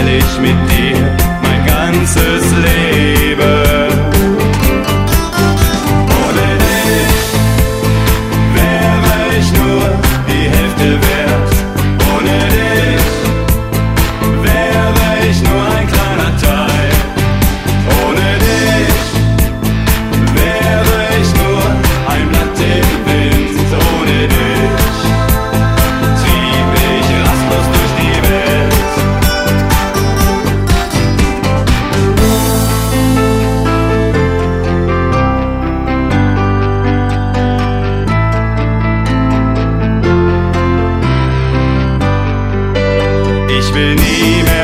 ich mit dir mein ganzes Leben. Ohne dich wäre ich nur die Hälfte wert. Ohne dich wäre ich nur ein kleiner Teil. Ohne dich wäre ich nur ein Blatt im Wind. Ohne dich trieb ich rastlos durch die Welt. Ich will nie mehr